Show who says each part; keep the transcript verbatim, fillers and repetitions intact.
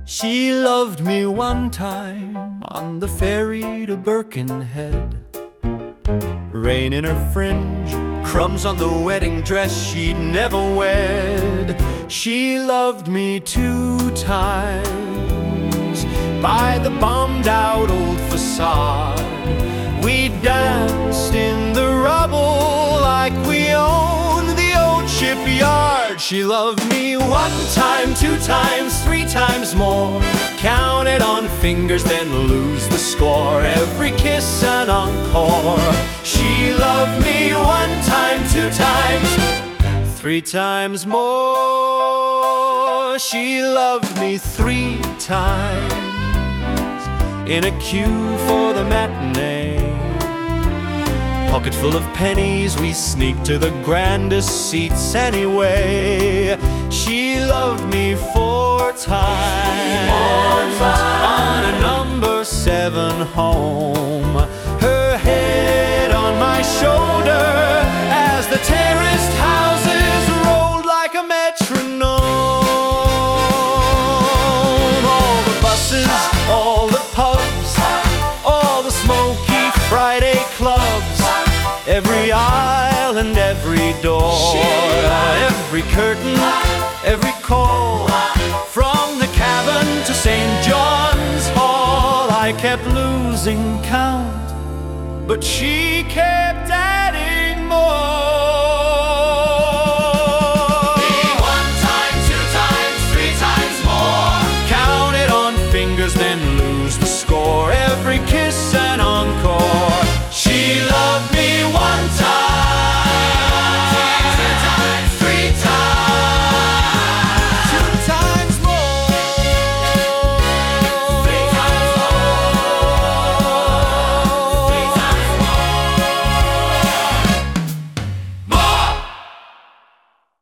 Speaker 1: She loved me one time on the ferry to Birkenhead. Rain in her fringe, crumbs on the wedding dress she'd never wed. She loved me two times by the bombed out old facade. We danced in the rubble like we owned the old shipyard. She loved me one time, two times, three times more. Count it on fingers, then lose the score. Every kiss an encore. She loved me one time, two times, three times more. She loved me three times in a queue for the matinee. Pocket full of pennies, we sneaked to the grandest seats anyway. She loved me four times on a number seven home. Her head on my shoulder as the terraced houses rolled like a metronome. All the buses, all the pubs, all the smoky Friday clubs, every aisle and every door, every curtain, every call, from the cabin to Saint John's Hall. I kept losing count, but she kept